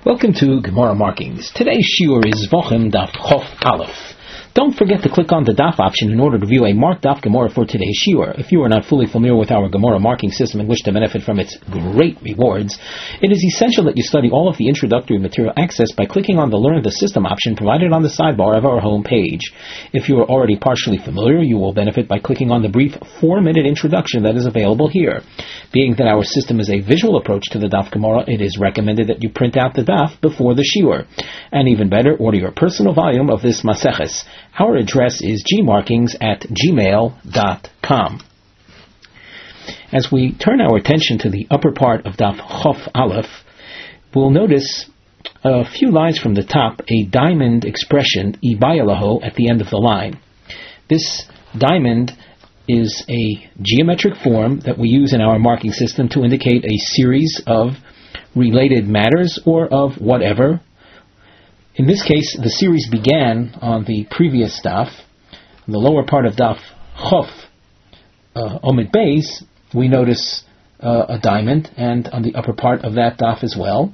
Welcome to Gemara Markings. Today's shiur is Vochem Daf Chof Aleph. Don't forget to click on the Daf option in order to view a marked Daf Gemara for today's shiur. If you are not fully familiar with our Gemara marking system and wish to benefit from its great rewards, it is essential that you study all of the introductory material accessed by clicking on the Learn the System option provided on the sidebar of our home page. If you are already partially familiar, you will benefit by clicking on the brief 4-minute introduction that is available here. Being that our system is a visual approach to the Daf Gemara, it is recommended that you print out the Daf before the shiur. And even better, order your personal volume of this Maseches. Our address is gmarkings@gmail.com. As we turn our attention to the upper part of Daf Chof Aleph, we'll notice a few lines from the top, a diamond expression, Ibayalaho, at the end of the line. This diamond is a geometric form that we use in our marking system to indicate a series of related matters or of whatever. In this case, the series began on the previous Daf. In the lower part of Daf Chof Omid Beis, we notice a diamond, and on the upper part of that Daf as well.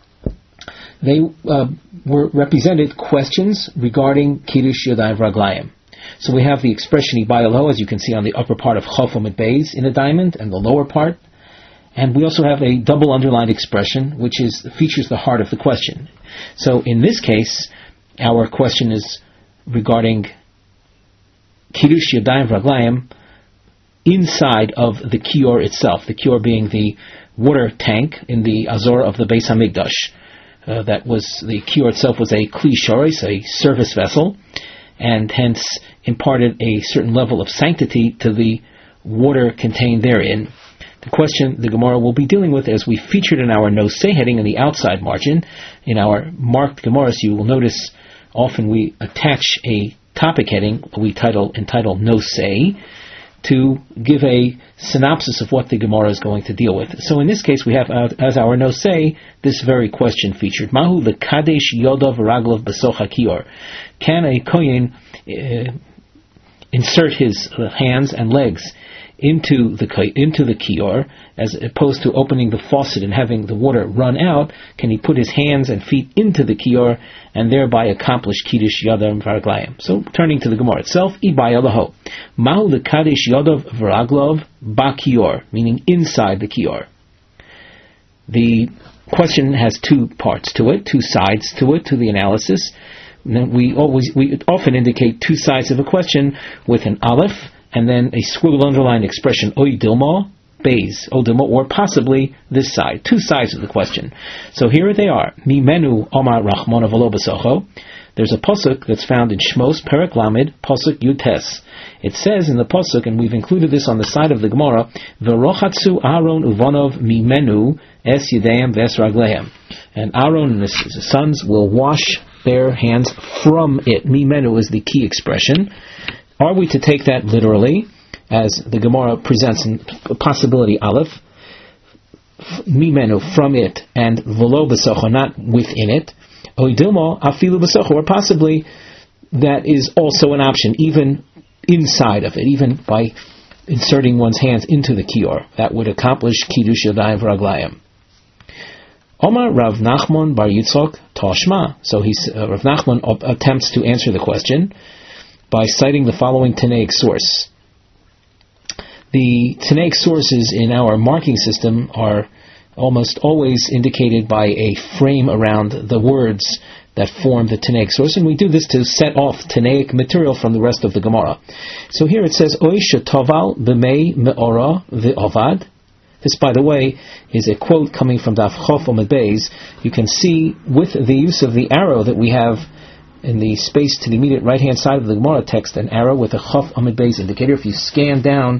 They were represented questions regarding Kiddush Yadayim Raglayim. So we have the expression Ibayalo, as you can see on the upper part of Chof Omid Beis in a diamond, and the lower part. And we also have a double underlined expression, which features the heart of the question. So in this case, our question is regarding Kiddush Yadayim Raglayim inside of the kior itself. The kior being the water tank in the Azor of the Beis Hamikdash. That was, the kior itself was a kli shoris, a service vessel, and hence imparted a certain level of sanctity to the water contained therein. The question the Gemara will be dealing with, as we featured in our Nosei heading in the outside margin, in our marked Gemaras, you will notice often we attach a topic heading we entitle Nosei to give a synopsis of what the Gemara is going to deal with. So in this case, we have as our Nosei this very question featured: Mahu lekadesh yodov raglov b'soch hakior? Can a kohen insert his hands and legs into the kior, as opposed to opening the faucet and having the water run out? Can he put his hands and feet into the kior and thereby accomplish Kiddush Yadayim V'Raglayim? So, turning to the Gemara itself, Ibayalaho. Mahu l'kadesh Yadav V'Raglov Ba'kior, meaning inside the kior. The question has two parts to it, two sides to it, to the analysis. We often indicate two sides of a question with an aleph, and then a squiggle underlined expression, Oy Dilma, Beis, O Dilma, or possibly this side. Two sides of the question. So here they are. Mimenu Omar Rachmona V'lo B'socho. There's a pasuk that's found in Shmos, Perek Lamed, pasuk Yutes. It says in the pasuk, and we've included this on the side of the Gemara, V'rochatzu Aaron Uvonov Mimenu Es Yedayim Ves Raglehem. And Aaron and his sons will wash their hands from it. Mimenu is the key expression. Are we to take that literally, as the Gemara presents in possibility aleph, mimenu, from it, and v'lo b'socho, not within it, oidilmo afilu b'socho, or possibly that is also an option, even inside of it, even by inserting one's hands into the kior. That would accomplish Kiddush Yadayim V'Raglayim. Omar Rav Nachman Bar Yitzchok Toshma. So Rav Nachman attempts to answer the question by citing the following Tanaic source. The Tanaic sources in our marking system are almost always indicated by a frame around the words that form the Tanaic source, and we do this to set off Tanaic material from the rest of the Gemara. So here it says, Oy shetoval b'mei me'ora v'ovad. This, by the way, is a quote coming from Daf Chof Omid Beis. You can see with the use of the arrow that we have in the space to the immediate right-hand side of the Gemara text, an arrow with a Chof Omid Beis indicator. If you scan down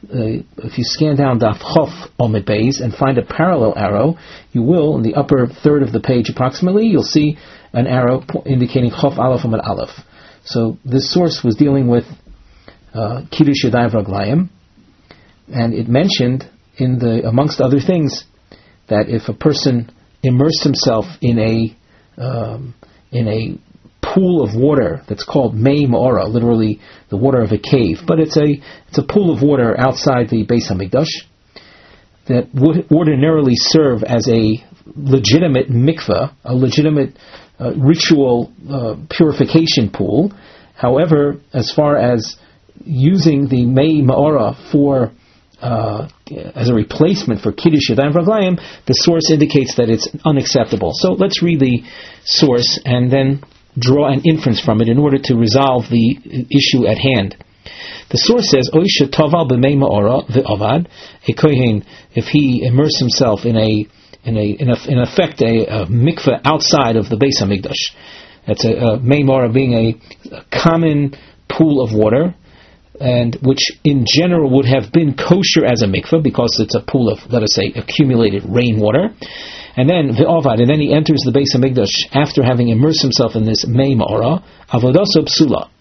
Daf Chof Omid Beis and find a parallel arrow, you will, in the upper third of the page approximately, you'll see an arrow indicating Chof Aleph Omid Aleph. So this source was dealing with Kiddush Yadayim V'Raglayim, and it mentioned, amongst other things, that if a person immersed himself in a pool of water that's called Mei Ma'ora, literally the water of a cave, but it's a pool of water outside the Beis Hamikdash that would ordinarily serve as a legitimate mikveh, a legitimate ritual purification pool. However, as far as using the Mei Ma'ora for as a replacement for Kiddush Yadayim V'Raglayim, the source indicates that it's unacceptable. So let's read the source and then draw an inference from it in order to resolve the issue at hand. The source says, Oisha Toval b'mei ma'ora v'avad, a kohen, if he immerses himself in effect a mikveh outside of the Beis Hamikdash. That's a mei ma'ora being a common pool of water, and which in general would have been kosher as a mikveh because it's a pool of, let us say, accumulated rainwater. And then v'avad, and then he enters the Beis Hamikdash after having immersed himself in this mei ma'ora, avodaso psula.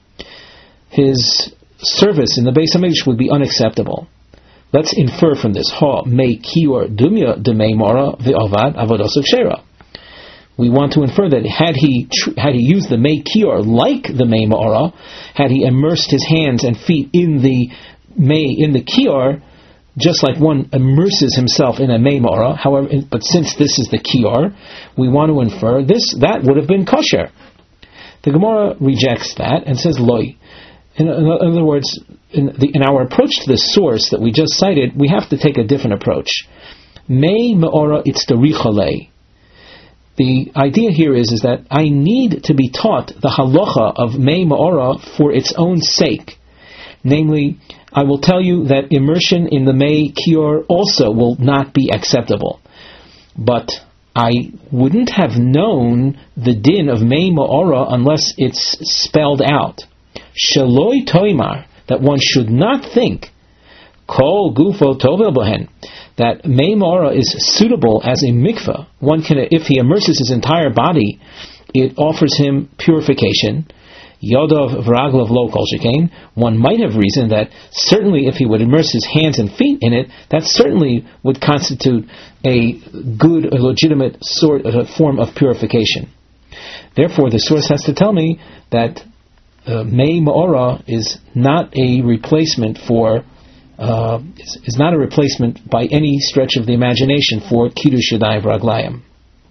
His service in the Beis Hamikdash would be unacceptable. Let's infer from this, ha mei kior dumya de mei ma'ora v'avad avodaso kshera. We want to infer that had he used the mei kior like the mei ma'ora, had he immersed his hands and feet in the kior, just like one immerses himself in a mei ma'ora, however, but since this is the kior, we want to infer that would have been kosher. The Gemara rejects that and says loy. In other words, in our approach to the source that we just cited, we have to take a different approach. Mei ma'ora itztaricha. The idea here is that I need to be taught the halacha of mei ma'ora for its own sake. Namely, I will tell you that immersion in the mei kior also will not be acceptable. But I wouldn't have known the din of mei ma'ora unless it's spelled out. Shaloi toimar, that one should not think, kol gufo tovel bohen, that mei ma'ora is suitable as a mikveh. One can, if he immerses his entire body, it offers him purification. Yodov v'raglav lo kol shekain. One might have reasoned that certainly if he would immerse his hands and feet in it, that certainly would constitute a good, a legitimate sort of form of purification. Therefore, the source has to tell me that mei ma'ora is not a replacement for is not a replacement by any stretch of the imagination for Kiddush Yadayim V'Raglayim.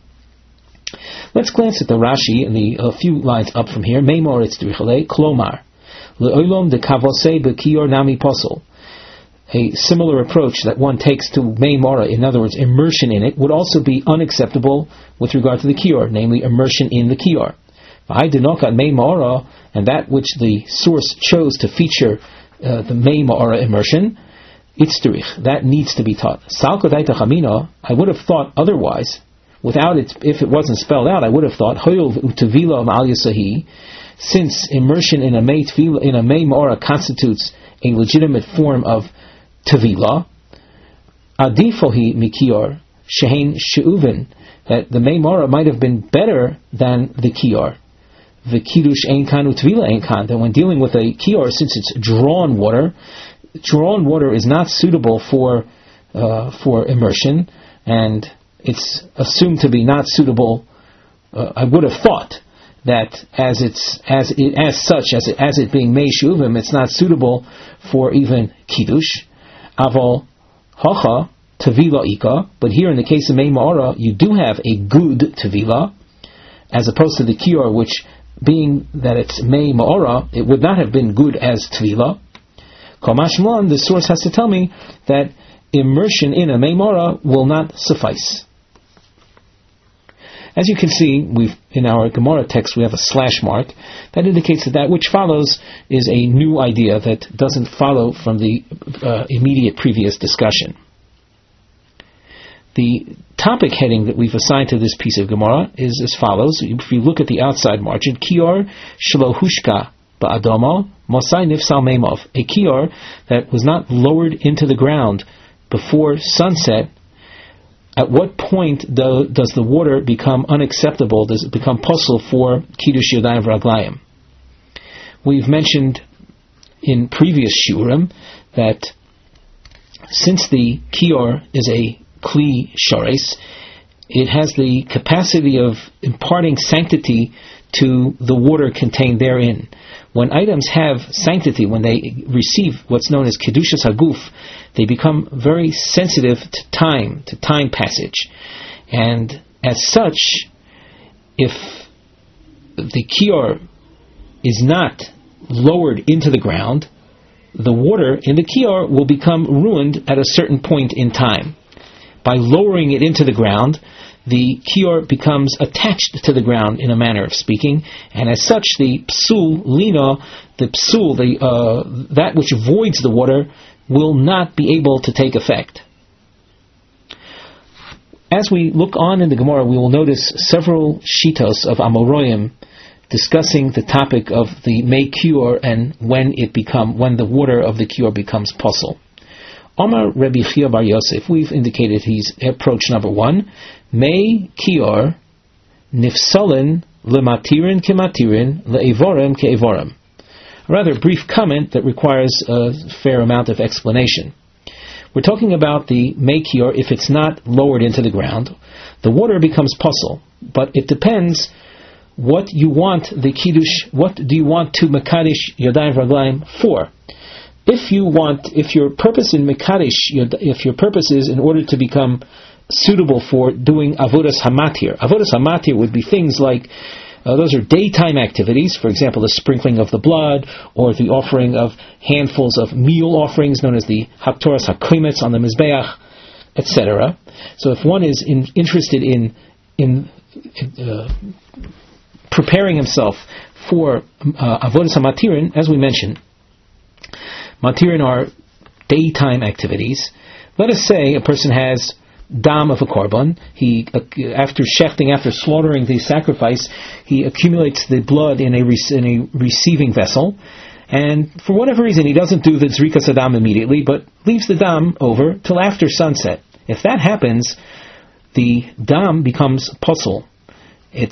Let's glance at the Rashi in the few lines up from here. Mei ma'ora itztaricha klomar le'olam dekavosei b'kior nami posel. A similar approach that one takes to mei ma'ora, in other words, immersion in it, would also be unacceptable with regard to the kior, namely immersion in the kior. Mei ma'ora, and that which the source chose to feature the mei ma'ora immersion, itztarich, that needs to be taught. Salko daita chamina, I would have thought otherwise, without it, if it wasn't spelled out, I would have thought hoyol utavila ma'al yasahi, since immersion in a mei ma'ora constitutes a legitimate form of tavila, adifohi mikior shehein she'uven, that the mei ma'ora might have been better than the kior. The kiddush ein kan utvila ein kan. That when dealing with a kior, since it's drawn water is not suitable for immersion, and it's assumed to be not suitable. I would have thought that as it being mei shuvim, it's not suitable for even kiddush. Aval hacha tevila ika, but here in the case of mei ma'ora, you do have a good tevila, as opposed to the kior, which, being that it's mei ma'ora, it would not have been good as tvila. Kamashmlan, the source has to tell me that immersion in a mei ma'ora will not suffice. As you can see, in our Gemara text we have a slash mark that indicates that which follows is a new idea that doesn't follow from the immediate previous discussion. The topic heading that we've assigned to this piece of Gemara is as follows. If you look at the outside margin, Kior Shlohushka Ba'adamo Mosai Nifsal Meimov, a Kior that was not lowered into the ground before sunset. At what point does the water become unacceptable? Does it become possible for Kiddush Yadayim V'Raglayim? We've mentioned in previous shiurim that since the Kior is a Kli Shores, it has the capacity of imparting sanctity to the water contained therein. When items have sanctity, when they receive what's known as Kedushas Haguf, they become very sensitive to time passage. And As such, if the kior is not lowered into the ground, the water in the kior will become ruined at a certain point in time. By lowering it into the ground, the kior becomes attached to the ground in a manner of speaking, and as such the psul lina, the psul, that which voids the water, will not be able to take effect. As we look on in the Gemara, we will notice several shitos of Amoroyim discussing the topic of the mei kior and when the water of the kior becomes posel. Omar Rabbi Chia Bar Yosef, we've indicated he's approach number 1. Mei kior nifsalen lematirin kematirin le'evorem ke'evorem. A rather brief comment that requires a fair amount of explanation. We're talking about the mei kior. If it's not lowered into the ground, the water becomes posel, but it depends what you want the kiddush, what do you want to mekadesh yadayim raglayim for? If your purpose in mekadesh, if your purpose is in order to become suitable for doing avodas hamatir. Avodas hamatir would be things like, those are daytime activities, for example, the sprinkling of the blood, or the offering of handfuls of meal offerings, known as the haktoras hakoimetz on the mizbeach, etc. So if one is interested in preparing himself for avodas hamatirin, as we mentioned, matirin are daytime activities. Let us say a person has dam of a korban. He, after shechting, after slaughtering the sacrifice, he accumulates the blood in a receiving vessel, and for whatever reason he doesn't do the zrikas adam immediately, but leaves the dam over till after sunset. If that happens, the dam becomes posel. It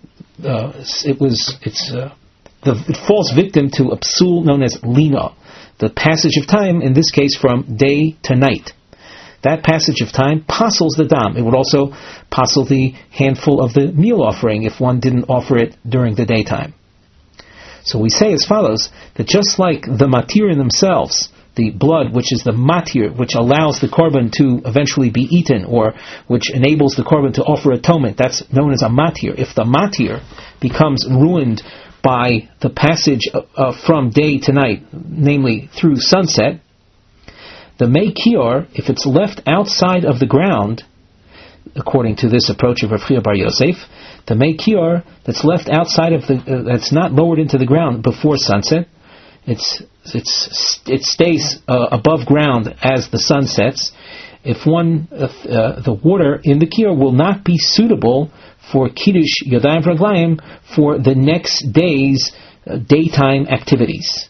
falls victim to a psul known as lina, the passage of time, in this case from day to night. That passage of time posels the dam. It would also posel the handful of the meal offering if one didn't offer it during the daytime. So we say as follows, that just like the matir in themselves, the blood, which is the matir, which allows the korban to eventually be eaten, or which enables the korban to offer atonement, that's known as a matir. If the matir becomes ruined by the passage from day to night, namely through sunset, the mei kior, if it's left outside of the ground, according to this approach of Rav Chia Bar Yosef, the mei kior that's left outside of that's not lowered into the ground before sunset, it stays above ground as the sun sets. The water in the kior will not be suitable for kiddush yadayim raglayim for the next day's daytime activities.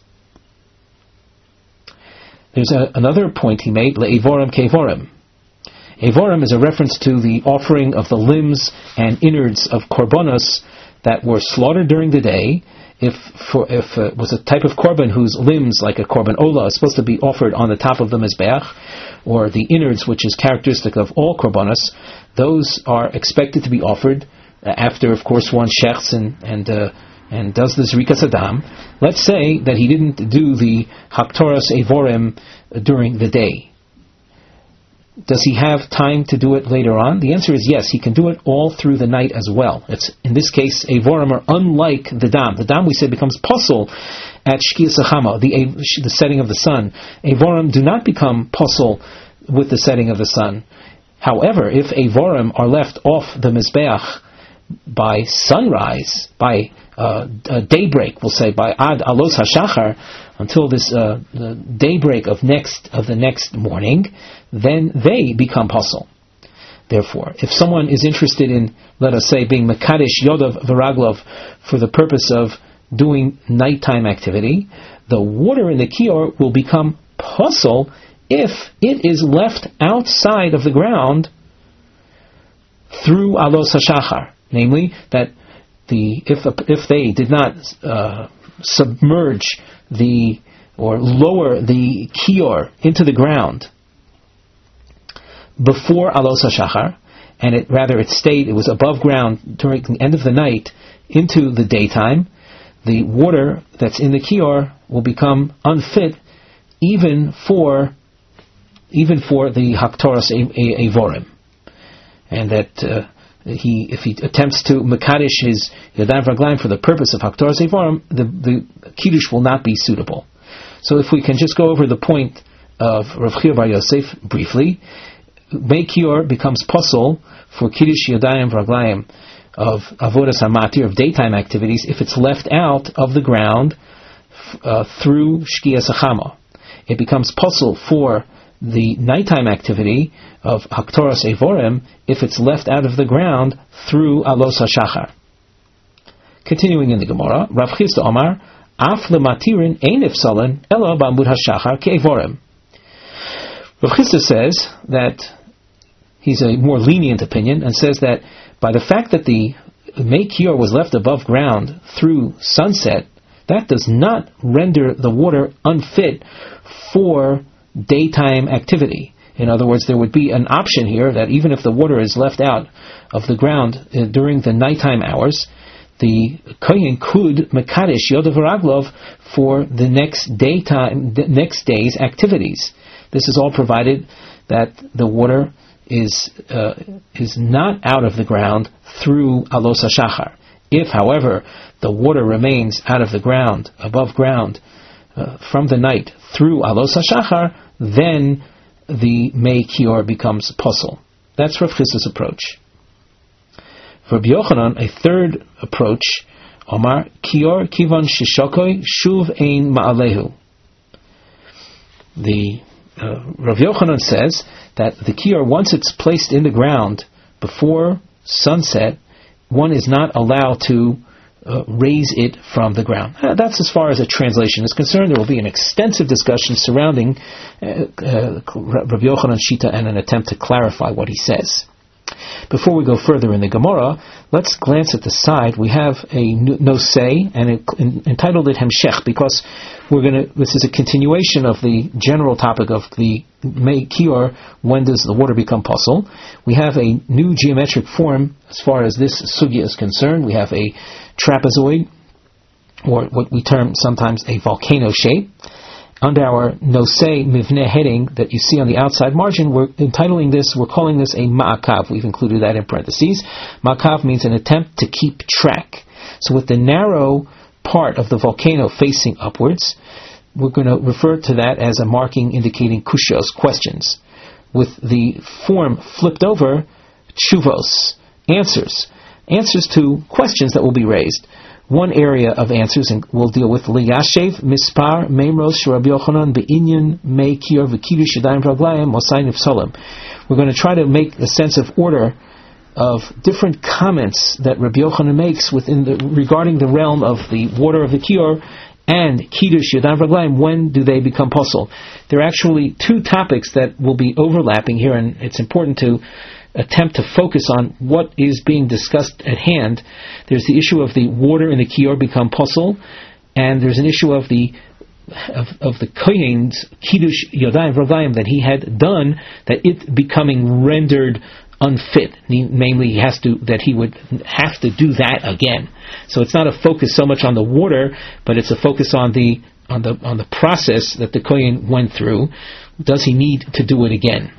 There's another point he made, le'evorem ke'evorem. Evorem is a reference to the offering of the limbs and innards of korbanos that were slaughtered during the day. If it was a type of korban whose limbs, like a korban olah, is supposed to be offered on the top of the mizbeach, or the innards, which is characteristic of all korbanos, those are expected to be offered after, of course, one shechts and does the zrikas adam. Let's say that he didn't do the haktoras evorem during the day. Does he have time to do it later on? The answer is yes. He can do it all through the night as well. In this case, evorem are unlike the dam. The dam, we say, becomes posel at shkias hachama, the setting of the sun. Evorem do not become posel with the setting of the sun. However, if evorem are left off the mizbeach by sunrise, by daybreak, we'll say by ad alos hashachar, until this daybreak of the next morning, then they become posel. Therefore, if someone is interested in, let us say, being mekadesh yodav v'raglov for the purpose of doing nighttime activity, the water in the kior will become posel if it is left outside of the ground through alos hashachar. Namely, that if they did not submerge or lower the kior into the ground before alos hashachar, and it was above ground during the end of the night into the daytime, the water that's in the kior will become unfit even for the haktoras evorim, and that if he attempts to mekadesh his Yadayim Vraglayim for the purpose of Haktoras Eivorim, the Kiddush will not be suitable. So if we can just go over the point of Rav Chia Bar Yosef briefly, Mei Kior becomes pasul for Kiddush Yadayim Vraglayim of Avodas HaMatir, of daytime activities, if it's left out of the ground through Shkias HaChama. It becomes pasul for the nighttime activity of Haktoras Eivorim if it's left out of the ground through Alos HaShachar. Continuing in the Gemara, Rav Chisda Omar, Af lematirin ein ifsalen ela b'amud HaShachar ke'eivorim. Rav Chisda says that he's a more lenient opinion and says that by the fact that the Mei Kior was left above ground through sunset, that does not render the water unfit for daytime activity. In other words, there would be an option here that even if the water is left out of the ground during the nighttime hours, the Kohen could mekadesh Yodav Raglov for the next day's activities. This is all provided that the water is not out of the ground through Alos HaShachar. If, however, the water remains out of the ground, above ground, from the night through Alos HaShachar, then the Mei Kior becomes pasul. That's Rav Chisda's approach. For Rabbi Yochanan, a third approach, Omar Kior Kivan Shishokoi Shuv Ein Ma'alehu. The Rav Yochanan says that the Kior, once it's placed in the ground before sunset, one is not allowed to raise it from the ground. That's as far as a translation is concerned. There will be an extensive discussion surrounding Rabbi Yochanan's Shita and an attempt to clarify what he says. Before we go further in the Gemara, let's glance at the side. We have a nosei and entitled it Hemshech, because this is a continuation of the general topic of the Mei Kior, when does the water become pasul. We have a new geometric form as far as this sugya is concerned. We have a trapezoid, or what we term sometimes a volcano shape. Under our nosei mivneh heading that you see on the outside margin, we're calling this a ma'akav. We've included that in parentheses. Ma'akav means an attempt to keep track. So with the narrow part of the volcano facing upwards, we're going to refer to that as a marking indicating kushos, questions. With the form flipped over, tshuvos, answers to questions that will be raised. One area of answers will deal with liyashev mispar meimros Rabbi Yochanan be'inyan mei kior v'kiddush yadayim vraglayim mosayin ifsalim. We're going to try to make a sense of order of different comments that Rabbi Yochanan makes regarding the realm of the water of the kior and kiddush yadayim vraglayim. When do they become pasul? There are actually two topics that will be overlapping here, and it's important to attempt to focus on what is being discussed at hand. There's the issue of the water in the kior become pasul, and there's an issue of the kohen's kiddush yadayim vraglayim that he had done, that it becoming rendered unfit. Namely, he would have to do that again. So it's not a focus so much on the water, but it's a focus on the process that the kohen went through. Does he need to do it again?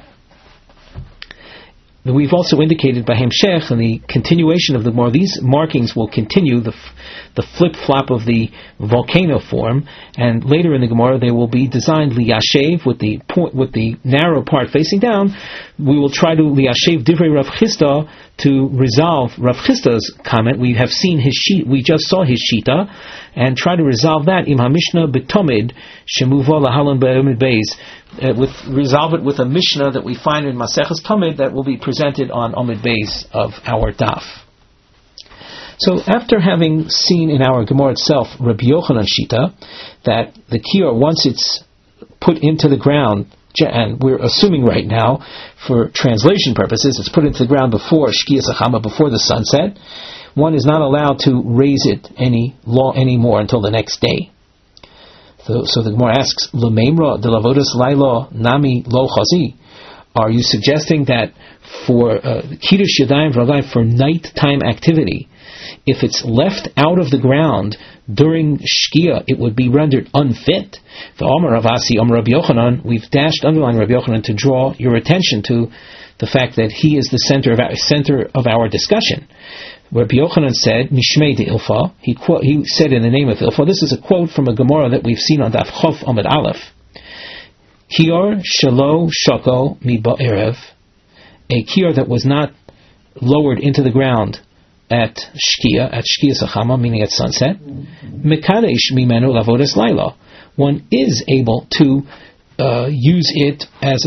We've also indicated by Hemshech, and the continuation of the more, these markings will continue the flip-flop of the volcano form, and later in the Gemara they will be designed liyashev with the narrow part facing down. We will try to liyashev divrei Rav Chisda to resolve Rav Chisda's comment. We just saw his shita, and try to resolve that im hamishna betomid shemuva lahalon be'omid beis. Resolve it with a Mishnah that we find in Maseches Tamid that will be presented on Omid Beis of our daf. So after having seen in our Gemara itself Rabbi Yochanan Shita, that the kior, once it's put into the ground, and we're assuming right now for translation purposes, it's put into the ground before Shkias HaChama, before the sunset, one is not allowed to raise it anymore until the next day. So the Gemara asks, L'meimra de lavodas lailo nami lo chazi. Are you suggesting that for kiddush yadayim vraglayim, for nighttime activity, if it's left out of the ground during Shkia, it would be rendered unfit. The Omer Ravasi, Omer Rabbi Yochanan, we've underlined Rabbi Yochanan to draw your attention to the fact that he is the center of our discussion. Rabbi Yochanan said, Mishmei de Ilfa, he said in the name of Ilfa, this is a quote from a Gemara that we've seen on Daf Chof Amud Aleph. Kior shelo shako mi ba'erev, a kior that was not lowered into the ground at Shkia Sachama, meaning at sunset, Mekadesh mimenu lavodas laila. One is able to use it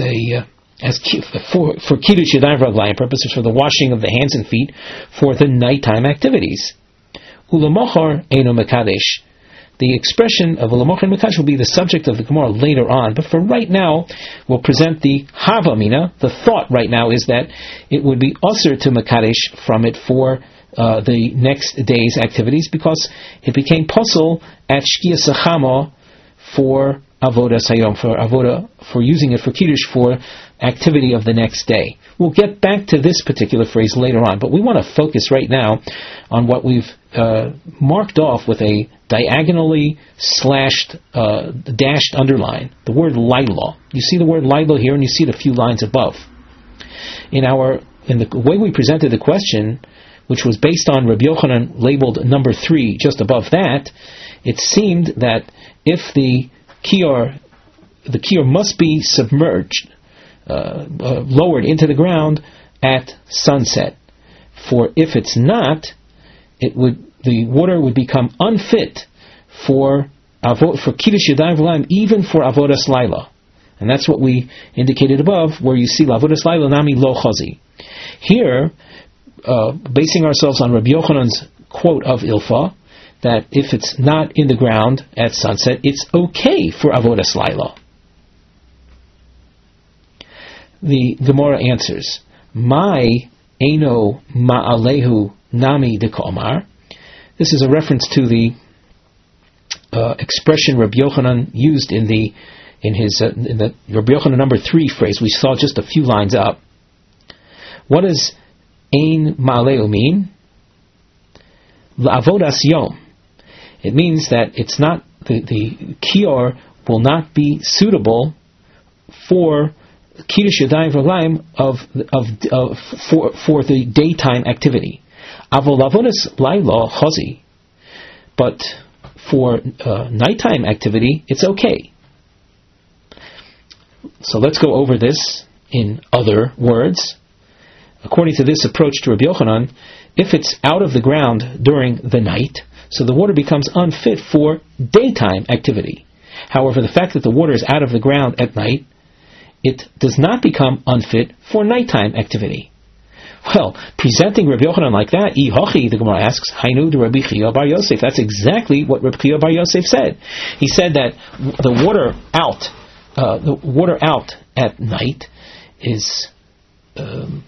for Kiddush Yadayim Raglayim purposes, for the washing of the hands and feet, for the nighttime activities. Ulamachar Eino Mekadesh. The expression of Ulamachar Mekadesh will be the subject of the Gemara later on, but for right now, we'll present the Havamina. The thought right now is that it would be usher to Mekadesh from it for the next day's activities, because it became puzzle at Shkia Sachama for Avoda Sayom, for using it for Kiddush for activity of the next day. We'll get back to this particular phrase later on, but we want to focus right now on what we've marked off with a diagonally slashed, dashed underline, the word Laila. You see the word Laila here, and you see it a few lines above. In the way we presented the question, which was based on Rabbi Yochanan labeled number 3 just above that, it seemed that if the kior must be submerged, lowered into the ground at sunset. For if it's not, the water would become unfit for Kiddush Yadayim V'Laim, even for Avodas Laila. And that's what we indicated above, where you see Avodas Laila Nami Lo Chazi. Here, basing ourselves on Rabbi Yochanan's quote of Ilfa, that if it's not in the ground at sunset, it's okay for Avodas Laila. The Gemara answers, Mai Eino Ma'alehu Nami de Ka'omar. This is a reference to the expression Rabbi Yochanan used in the Rabbi Yochanan number 3 phrase we saw just a few lines up. What does Ein Ma'alehu mean? La'avodas Yom. It means that it's not the kior will not be suitable for Kiddush Yadayim V'Laim for the daytime activity. Avol Avodas Laila Chazi, but for nighttime activity, it's okay. So let's go over this in other words. According to this approach to Rabbi Yochanan, if it's out of the ground during the night, so the water becomes unfit for daytime activity. However, the fact that the water is out of the ground at night, it does not become unfit for nighttime activity. Well, presenting Rabbi Yochanan like that, the Gemara asks, Hainu de Rabbi Chia bar Yosef. That's exactly what Rabbi Chia bar Yosef said. He said that the water out at night is Rav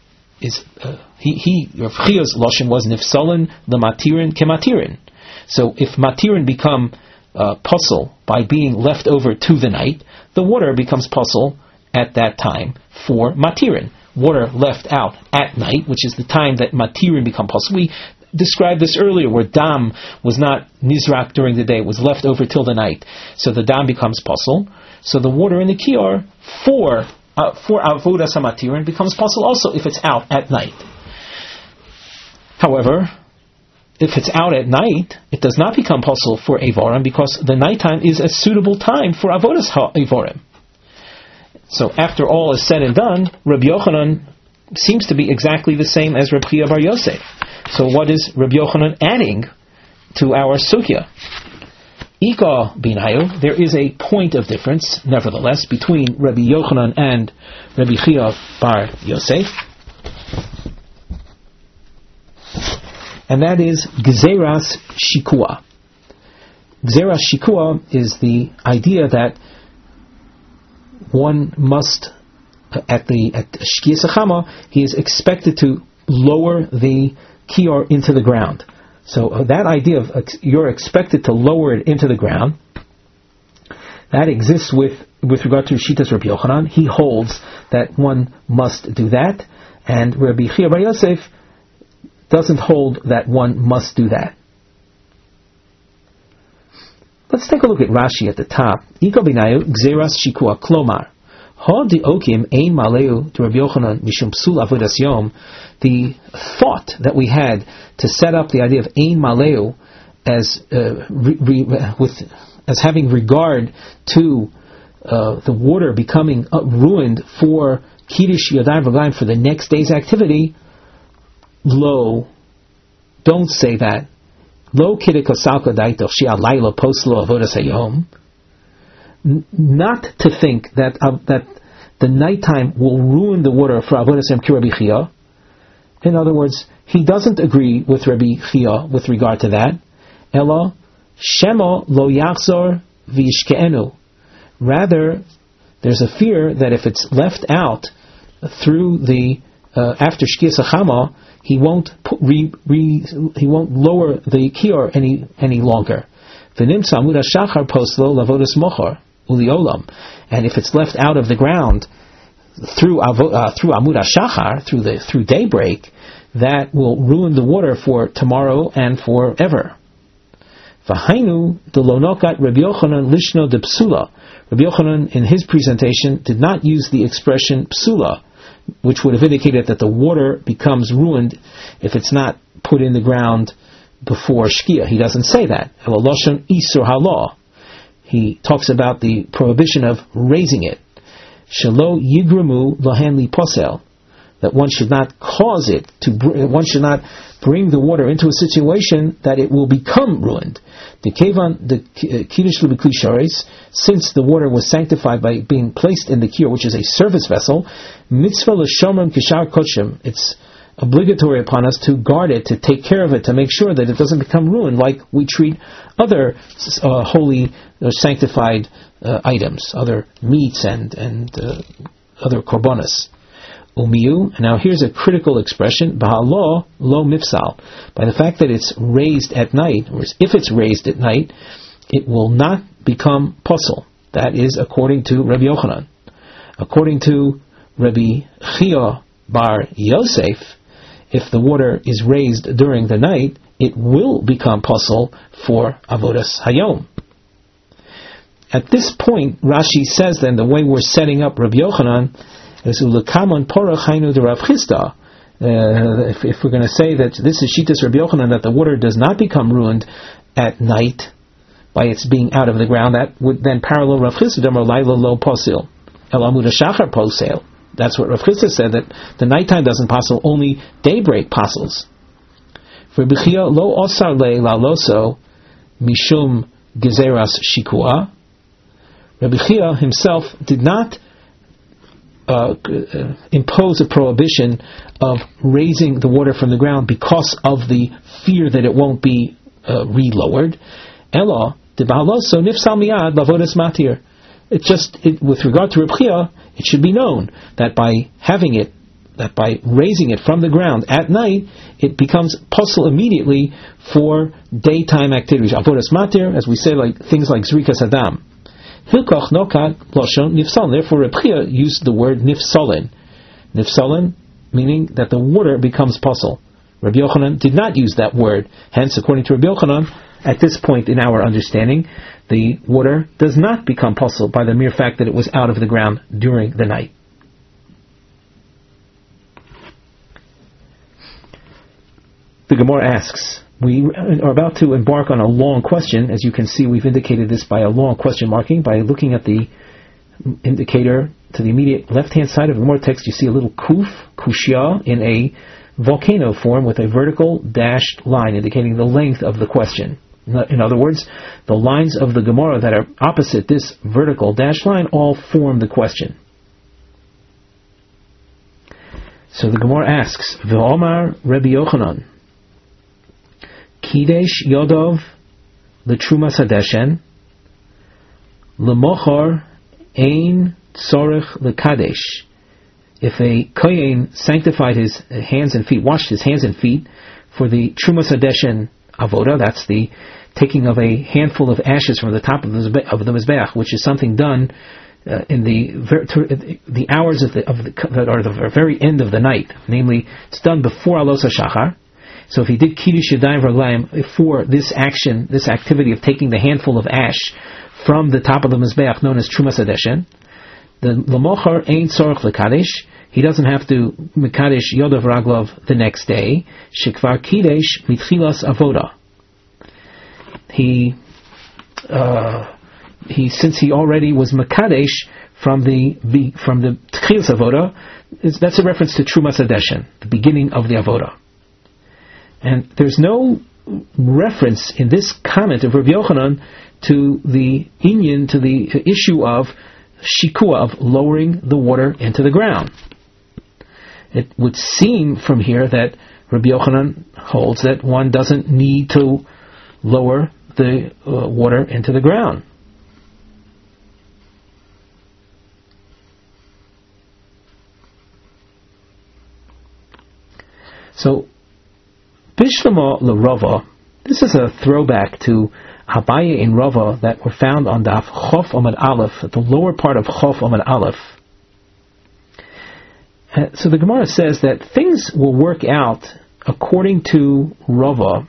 Chia's lashon was nifsalin lematirin kematirin. So if matirin become puzzle by being left over to the night, the water becomes puzzle at that time for matirin. Water left out at night, which is the time that matirin become puzzle. We described this earlier, where dam was not nizrak during the day, it was left over till the night. So the dam becomes puzzle. So the water in the kior for avodas hamatirin becomes puzzle also if it's out at night. However, if it's out at night, it does not become puzzle for Evorim, because the nighttime is a suitable time for avodas Evorim. So after all is said and done, Rabbi Yochanan seems to be exactly the same as Rabbi Chia bar Yosef. So what is Rabbi Yochanan adding to our sugya? Ika binayu, there is a point of difference, nevertheless, between Rabbi Yochanan and Rabbi Chia bar Yosef. And that is Gzeras Shikua. Gzeras Shikua is the idea that one must, at Shkia Sachama, he is expected to lower the kior into the ground. So that idea of you're expected to lower it into the ground, that exists with regard to Shitas Rabbi Yochanan. He holds that one must do that, and Rabbi Chia bar Yosef doesn't hold that one must do that. Let's take a look at Rashi at the top. Iko binayu gzeras shikua klomar. The thought that we had to set up the idea of ein maleu as having regard to the water becoming ruined for kiddush yadayim v'gayim for the next day's activity. Lo, don't say that. Lo kidikasalka daito shi'alayla poslo avodas hayom. Not to think that the nighttime will ruin the water for avodas hayom ki Rabbi Chia. In other words, he doesn't agree with Rabbi Chia with regard to that. Ela shemo lo yachzor v'yishke'enu. Rather, there's a fear that if it's left out through the after Shkias Chama, he won't lower the kior any longer. V'nimtza amud hashachar poslo lavodas mochar uliolam, and if it's left out of the ground through amud hashachar, through daybreak, that will ruin the water for tomorrow and forever. V'hainu delonokat Rabbi Yochanan lishno de psula. Rabbi Yochanan, in his presentation, did not use the expression psula, which would have indicated that the water becomes ruined if it's not put in the ground before Shkia. He doesn't say that. Lashon isur halah. He talks about the prohibition of raising it. Shelo yigremu lahen li posel. That one should not cause it one should not bring the water into a situation that it will become ruined. The kevan, the kiddush l'bekli sharis, since the water was sanctified by being placed in the kior, which is a service vessel, mitzvah l'shomrim kishar kochim. It's obligatory upon us to guard it, to take care of it, to make sure that it doesn't become ruined, like we treat other holy or sanctified items, other meats and other korbanos. Umiyu, now here's a critical expression, Bahalo lo mifsal. By the fact that it's raised at night, or if it's raised at night, it will not become posel. That is according to Rabbi Yochanan. According to Rabbi Chia bar Yosef, if the water is raised during the night, it will become posel for avodas hayom. At this point, Rashi says then the way we're setting up Rabbi Yochanan is ulakaman porach hainu de Rav Chisda. If we're going to say that this is Shitas Rabbi Yochanan, that the water does not become ruined at night by its being out of the ground, that would then parallel Rav Chisda or laila lo posil el amud hashachar posil. That's what Rav Chisda said, that the nighttime doesn't posel, only daybreak posels. For Rabbi Chia lo osar le laloso mishum gezeras shikua. Rabbi Chia himself did not impose a prohibition of raising the water from the ground because of the fear that it won't be re-lowered. Ela de bahaloso nifsal miad lavodas matir. With regard to Reb Chia, it should be known that by raising it from the ground at night, it becomes posel immediately for daytime activities. Avodas matir, as we say, like things like zrikas adam. Hilkoch nokat loshon nifsalin. Therefore, Reb Chia used the word nifsalin. Nifsalin meaning that the water becomes posel. Rabbi Yochanan did not use that word. Hence, according to Rabbi Yochanan, at this point in our understanding, the water does not become posel by the mere fact that it was out of the ground during the night. The Gemara asks, we are about to embark on a long question. As you can see, we've indicated this by a long question marking. By looking at the indicator to the immediate left-hand side of the Gemara text, you see a little kuf, kushya, in a volcano form with a vertical dashed line indicating the length of the question. In other words, the lines of the Gemara that are opposite this vertical dashed line all form the question. So the Gemara asks, V'omar Rabbi Yochanan, Kidesh Yodov L'Trumas Hadeshen L'Mochor Ein Tzorech L'Kadesh. If a Kohen sanctified his hands and feet, washed his hands and feet for the Trumas Hadeshen Avoda, that's the taking of a handful of ashes from the top of the Mizbeach, which is something done in the hours that are the very end of the night. Namely, it's done before Alos HaShachar. So if he did Kiddush Yadayim Raglayim for this action, this activity of taking the handful of ash from the top of the Mizbeach known as Trumas Hadeshen, the Lamochar Ein Tzorach L'Kadesh, he doesn't have to Mekadesh Yodav Raglov the next day. Shekvar Kidesh Mitchilas Avoda. He since he already was Mekadesh from the Tchilas Avoda, that's a reference to Trumas Hadeshen, the beginning of the Avoda. And there's no reference in this comment of Rabbi Yochanan to the inyan, to the issue of shikua, of lowering the water into the ground. It would seem from here that Rabbi Yochanan holds that one doesn't need to lower the water into the ground. So, Bishlama LeRava, this is a throwback to Abaye in Rava that were found on Daf Chof Amud Aleph, at the lower part of Chof Amud Aleph. So the Gemara says that things will work out according to Rava.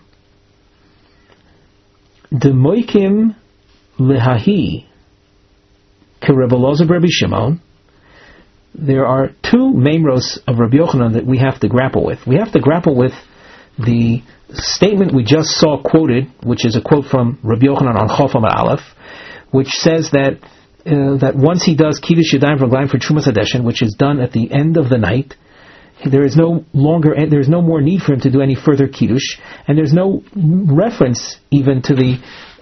Demoikim lehahi keRebbe Elazar Rabbi Shimon. There are two memros of Rabbi Yochanan that we have to grapple with. We have to grapple with the statement we just saw quoted, which is a quote from Rabbi Yochanan on Chof Amud Aleph, which says that once he does Kiddush Yadayim Raglayim for Trumas Hadeshen, which is done at the end of the night, there's no more need for him to do any further Kiddush, and there's no reference even to the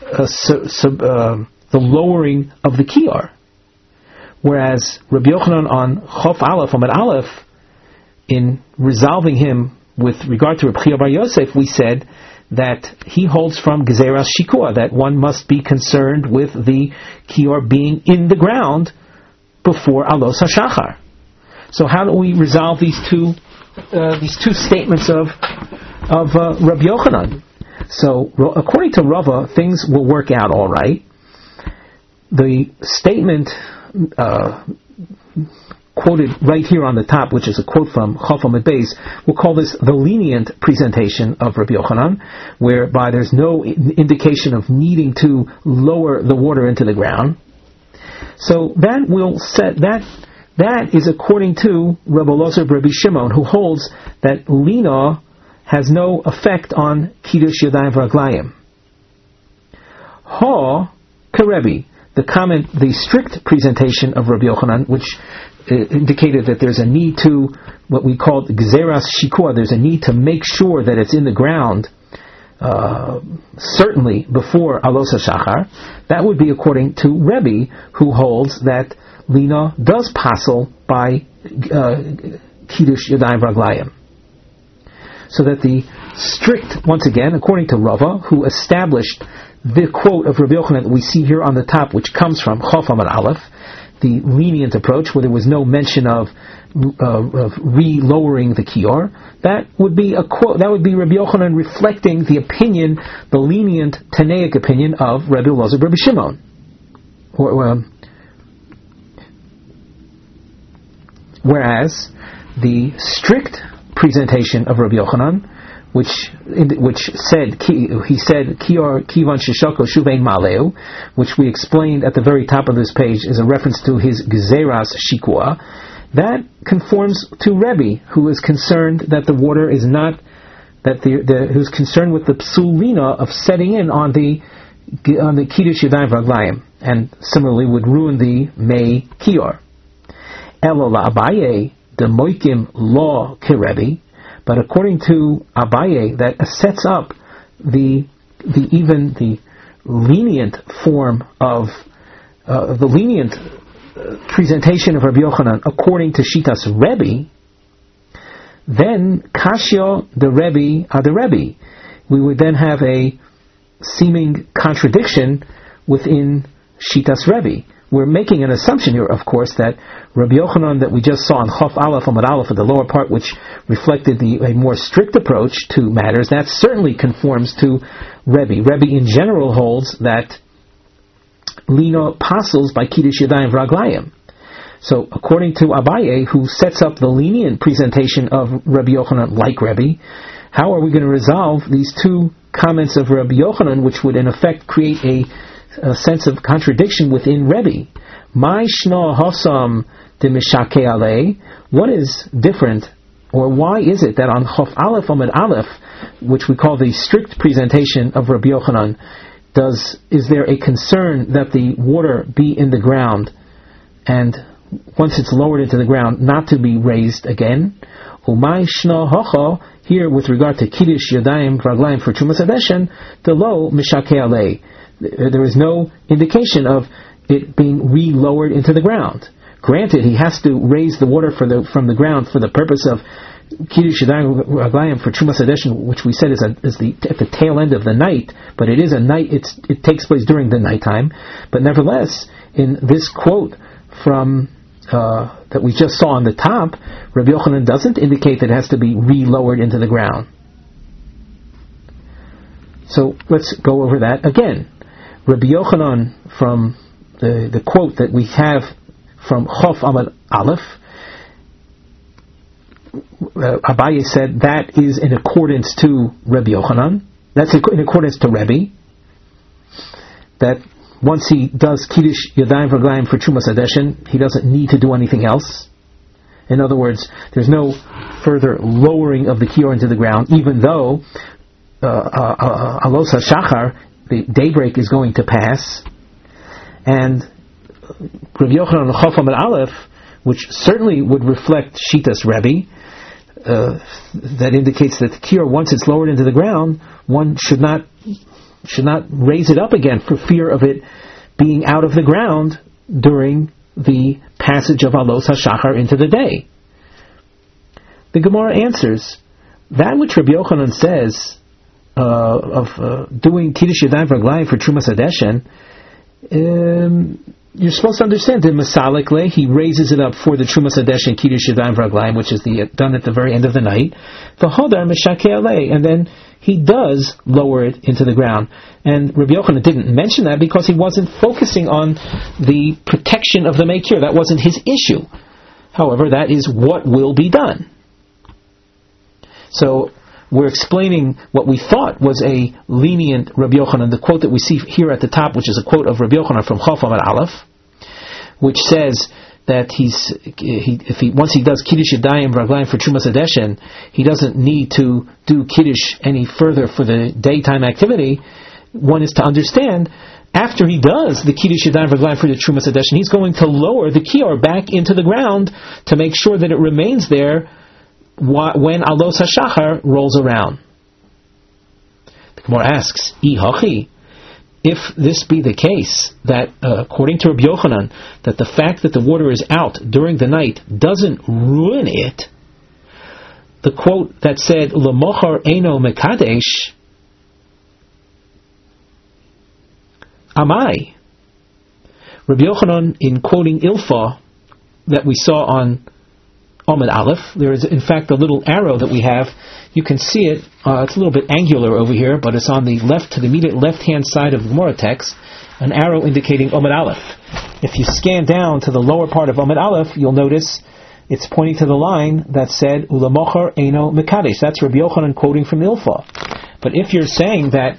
lowering of the Kiyar. Whereas Rabbi Yochanan on Chof Aleph, Amud Aleph, in resolving him with regard to Reb Chia Bar Yosef, we said that he holds from Gezeras Shikua, that one must be concerned with the Kior being in the ground before Alos HaShachar. So how do we resolve these two statements of Rabbi Yochanan? So according to Rava, things will work out all right. The statement quoted right here on the top, which is a quote from Chof Amud Beis, we'll call this the lenient presentation of Rabbi Yochanan, whereby there's no indication of needing to lower the water into the ground. So that is according to Rebbe Elazar Rabbi Shimon, who holds that lina has no effect on Kiddush Yadayim Raglayim. Ha Karebi, the strict presentation of Rabbi Yochanan, which indicated that there's a need to, what we call Gezeras Shikua, there's a need to make sure that it's in the ground, certainly before Alos HaShachar. That would be according to Rebbe, who holds that Lina does passel by Kiddush Yadayim Raglayim. So that the strict, once again, according to Rava, who established the quote of Rabbi Yochanan that we see here on the top, which comes from Chof Amud Aleph, the lenient approach, where there was no mention of re-lowering the Kior, that would be a quote. That would be Rabbi Yochanan reflecting the opinion, the lenient Tanaic opinion of Rabbi Elazar Rabbi Shimon. Whereas the strict presentation of Rabbi Yochanan, which said he said Kior Kivan Shishoko Shuvein Maleu, which we explained at the very top of this page, is a reference to his Gezeras Shikua. That conforms to Rebbe, who is concerned that the water is not, who's concerned with the psulina of setting in on the Kiddush Yadayim Raglayim, and similarly would ruin the May Kior. Elo la Abaye the Moikim law Kirebi. But according to Abaye, that sets up the lenient form of the lenient presentation of Rabbi Yochanan according to Shitas Rebbe, then Kashya the Rebbe the Rebbe, we would then have a seeming contradiction within Shitas Rebbe. We're making an assumption here, of course, that Rabbi Yochanan that we just saw in Chof Aleph Amud Aleph at the lower part, which reflected a more strict approach to matters, that certainly conforms to Rebbe. Rebbe in general holds that Lina passes by Kiddush Yadayim Raglayim. So according to Abaye, who sets up the lenient presentation of Rabbi Yochanan like Rebbe, How are we going to resolve these two comments of Rabbi Yochanan, which would in effect create a sense of contradiction within Rebbe? My shna hasam de mishake alei. What is different, or why is it that on Chof Aleph Amud Aleph, which we call the strict presentation of Rabbi Yochanan, is there a concern that the water be in the ground, and once it's lowered into the ground, not to be raised again? Umay shna hacha, here with regard to Kiddush Yadayim Raglayim for Trumas Hadeshen, the lo mishake alei. There is no indication of it being re-lowered into the ground. Granted, he has to raise the water from the ground for the purpose of Kiddush Yadayim Raglayim for Trumas Hadeshen, which we said is at the tail end of the night, but it is a night. It takes place during the nighttime. But nevertheless, in this quote from that we just saw on the top, Rabbi Yochanan doesn't indicate that it has to be re-lowered into the ground. So let's go over that again. Rabbi Yochanan, from the quote that we have from Chof Amud Aleph, Abaye said that is in accordance to Rabbi Yochanan. That's in accordance to Rebbe. That once he does Kiddush Yadayim Raglayim for Trumas Hadeshen, he doesn't need to do anything else. In other words, there's no further lowering of the kior into the ground, even though Alos HaShachar, the daybreak, is going to pass. And Rabbi Yochanan on Chof Amud Aleph, which certainly would reflect Shitas Rebbe, that indicates that the kior, once it's lowered into the ground, one should not raise it up again for fear of it being out of the ground during the passage of Alos HaShachar into the day. The Gemara answers, that which Rabbi Yochanan says of doing Kiddush Yadayim Raglayim for Trumas Hadeshen, you're supposed to understand that Masalik Le, he raises it up for the Trumas Hadeshen Kiddush Yadayim Raglayim, which is done at the very end of the night. The Hodar Meshake Ale, and then he does lower it into the ground. And Rabbi Yochanan didn't mention that because he wasn't focusing on the protection of the Meikir. That wasn't his issue. However, that is what will be done. So we're explaining what we thought was a lenient Rabbi Yochanan. The quote that we see here at the top, which is a quote of Rabbi Yochanan from Chof Amud Aleph, which says that once he does Kiddush Yadayim Raglayim for Trumas Hadeshen, he doesn't need to do Kiddush any further for the daytime activity. One is to understand, after he does the Kiddush Yadayim Raglayim for the Trumas Hadeshen, he's going to lower the kior back into the ground to make sure that it remains there when Alos HaShachar rolls around. The Gemara asks, Ihachi, if this be the case, that according to Rabbi Yochanan, that the fact that the water is out during the night doesn't ruin it, the quote that said, L'mochar eino mekadesh, amai. Rabbi Yochanan, in quoting Ilfa that we saw on Amud Aleph, there is in fact a little arrow that we have. You can see it. It's a little bit angular over here, but it's on the immediate left-hand side of the Gemara text, an arrow indicating Amud Aleph. If you scan down to the lower part of Amud Aleph, you'll notice it's pointing to the line that said Ulamochar Eino Mekadesh. That's Rabbi Yochanan quoting from Ilfa. But if you're saying that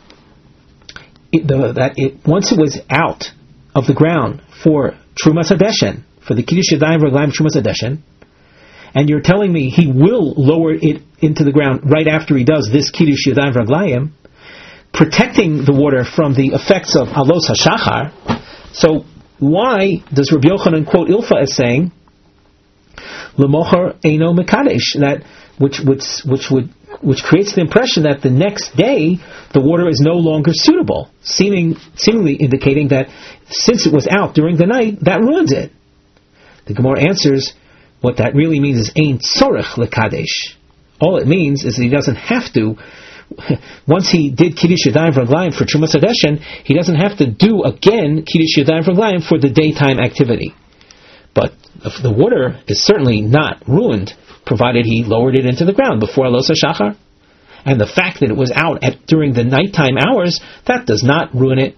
once it was out of the ground for Trumas Hadeshen, for the Kiddush Yadayim Raglayim Trumas Hadeshen, and you're telling me he will lower it into the ground right after he does this Kiddush Yadayim Raglayim, protecting the water from the effects of Alos HaShachar, so why does Rabbi Yochanan quote Ilfa as saying, L'mochar Eino Mekadesh, that which creates the impression that the next day the water is no longer suitable, seemingly indicating that since it was out during the night, that ruins it. The Gemara answers, what that really means is Ein Tzorech Lekadesh. All it means is that he doesn't have to, once he did Kiddush Yadayim Raglayim for Trumas Hadeshen, he doesn't have to do again Kiddush Yadayim Raglayim for the daytime activity. But the water is certainly not ruined, provided he lowered it into the ground before Alos HaShachar. And the fact that it was out during the nighttime hours, that does not ruin it.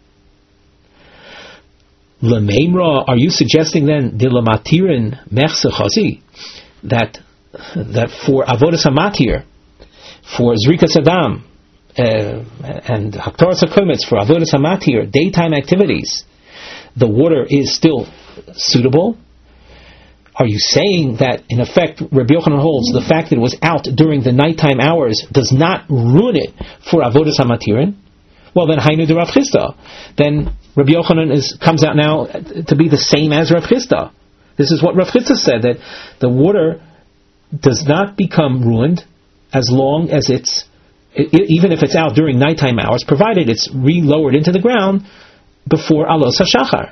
L'meimra, are you suggesting then Dilamatirin Mechse Chazi, that for Avodas HaMatir, for Zrikas Adam and Haktoras HaKometz, for Avodas HaMatir, daytime activities, the water is still suitable? Are you saying that, in effect, Rabbi Yochanan holds the fact that it was out during the nighttime hours does not ruin it for Avodas HaMatirin? Well, then, Hainu de Rav Chisda. Then Rabbi Yochanan comes out now to be the same as Rav Chisda. This is what Rav Chisda said, that the water does not become ruined as long as even if it's out during nighttime hours, provided it's re-lowered into the ground before Alos HaShachar.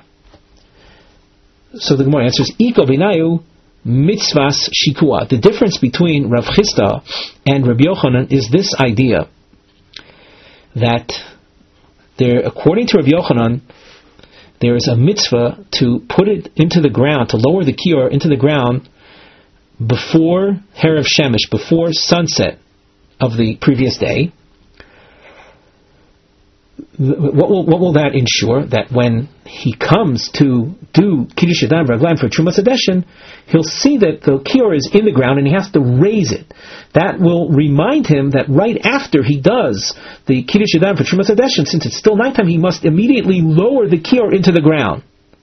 So the Gemara answers, Iko binayu mitzvahs shikua. The difference between Rav Chisda and Rabbi Yochanan is this idea that according to Rabbi Yochanan, there is a mitzvah to put it into the ground, to lower the kior into the ground before Herav Shemesh, before sunset of the previous day. What will that ensure? That when he comes to do Kiddush Yadayim V'Raglayim for Trumas Hadeshin, he'll see that the kior is in the ground and he has to raise it. That will remind him that right after he does the Kiddush Yadayim for Trumas Hadeshin, since it's still nighttime, he must immediately lower the kior into the ground.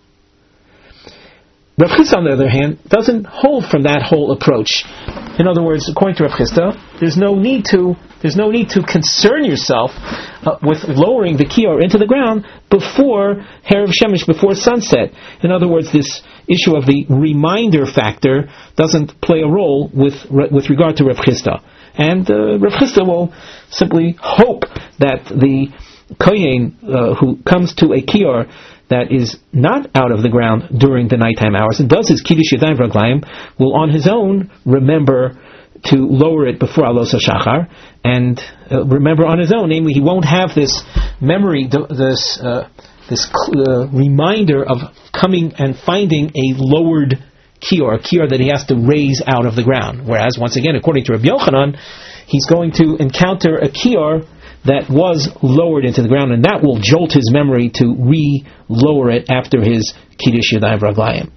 Rav Chisda, on the other hand, doesn't hold from that whole approach. In other words, according to Rav Chisda, there's no need to concern yourself with lowering the kior into the ground before Herav Shemesh, before sunset. In other words, this issue of the reminder factor doesn't play a role with regard to Rav Chisda. And Rav Chisda will simply hope that the kohen who comes to a kior that is not out of the ground during the nighttime hours and does his Kiddush Yadayim V'Raglayim will on his own remember to lower it before Alos HaShachar, and remember on his own, namely he won't have this memory, this reminder of coming and finding a lowered kior, a kior that he has to raise out of the ground. Whereas, once again, according to Rabbi Yochanan, he's going to encounter a kior that was lowered into the ground, and that will jolt his memory to re-lower it after his Kiddush Yadayim V'Raglayim.